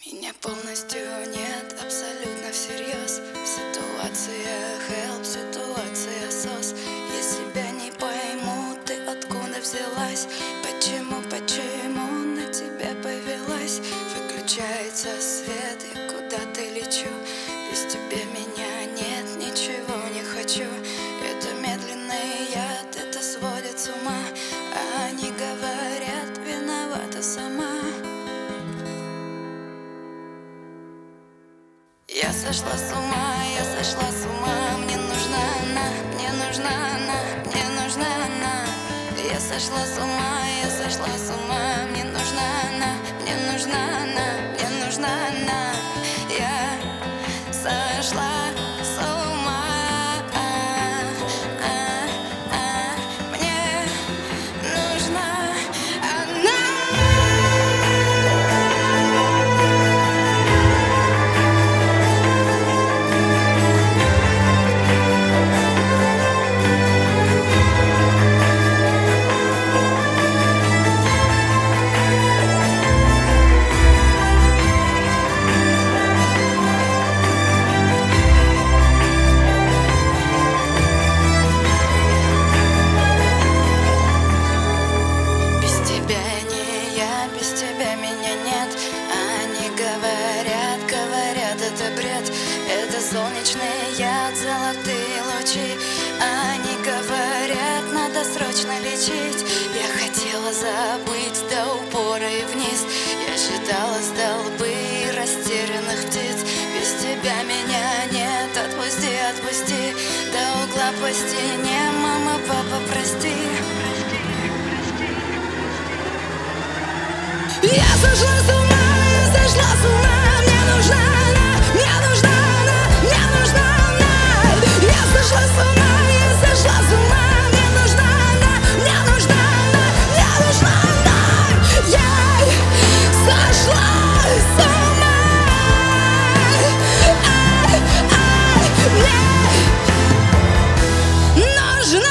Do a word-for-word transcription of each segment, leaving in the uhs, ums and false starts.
И не полностью, нет, абсолютно всерьез. Ситуация help, ситуация сос. Я себя не пойму, ты откуда взялась? Почему, почему на тебя повелась? Выключается свет, я куда-то лечу. Без тебя меня нет, ничего не хочу. Это медленный яд, это сводит с ума. А они говорят, виновата сама. Я сошла с ума, я сошла с ума. Мне нужна она, мне нужна она, мне нужна она. Я сошла с ума, я сошла с ума. Мне нужна она, мне нужна она, мне нужна она. Я сошла с ума. Мне нужна она. Без тебя меня нет. Они говорят, говорят, это бред. Это солнечный яд, золотые лучи. Они говорят, надо срочно лечить. Я хотела забыть до упора и вниз. Я считала столбы растерянных птиц. Без тебя меня нет. Отпусти, отпусти. До угла по стене. Мама, папа, прости. Я сошла с ума, я сошла с ума. Мне нужна она, мне нужна она, мне нужна она. Я сошла с ума, я сошла с ума. Мне нужна она, мне нужна она, мне нужна она. Я сошла с ума. Ай, ай, мне нужна.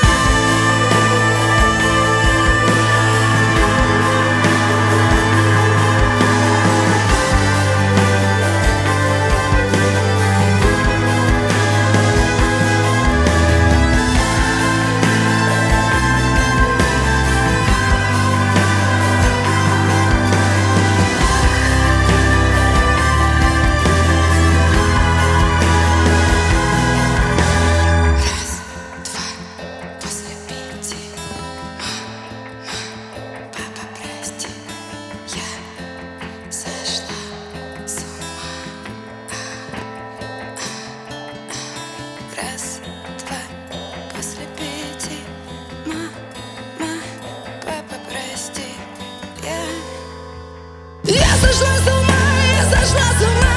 Раз, два, после пяти. Мама, папа, прости. Я Я сошла с ума, я сошла с ума.